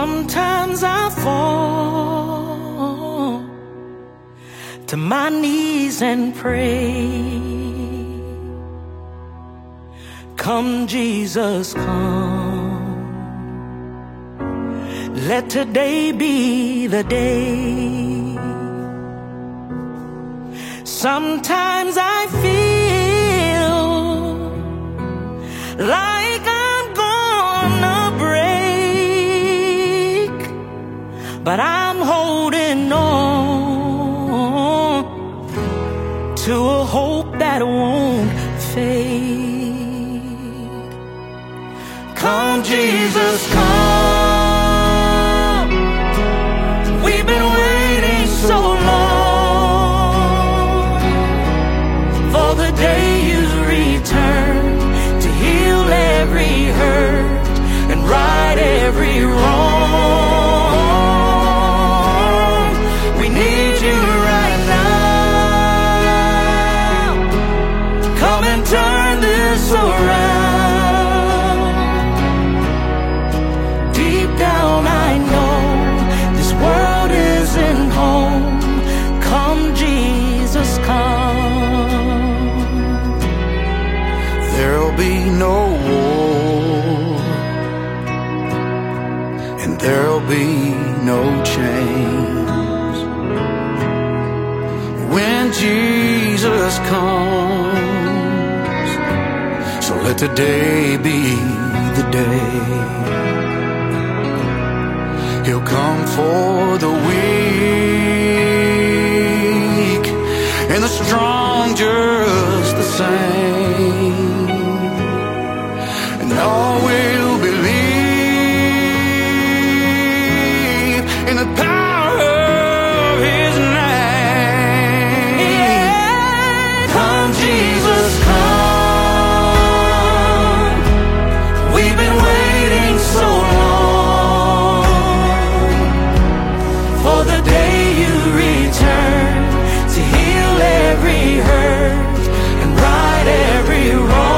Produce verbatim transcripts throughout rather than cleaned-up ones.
Sometimes I fall to my knees and pray. Come, Jesus, come. Let today be the day. Sometimes I feel like I'm gonna break, but I'm holding on to a hope that won't fade. Come, Jesus, come. We've been waiting so long for the day you return to heal every hurt and right every wrong. We need you right now. Come and turn this around. There'll be no war, and there'll be no chains when Jesus comes. So let today be the day. He'll come for the weak and the strong just the same. All will believe in the power of His name. Yeah. Come, Jesus, come. We've been waiting so long for the day you return to heal every hurt and right every wrong.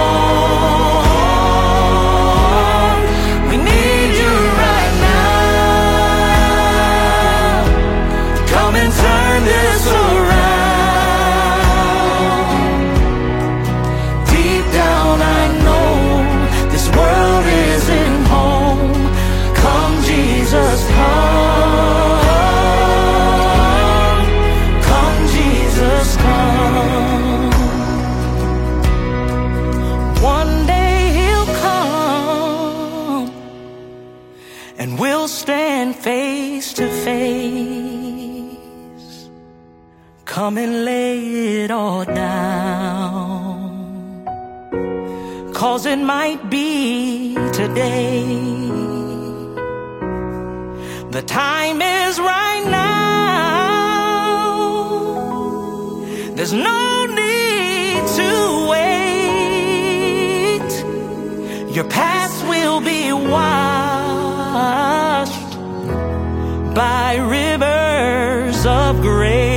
And we'll stand face to face. Come and lay it all down, 'cause it might be today. The time is right now. There's no need to wait. Your past will be washed by rivers of grace.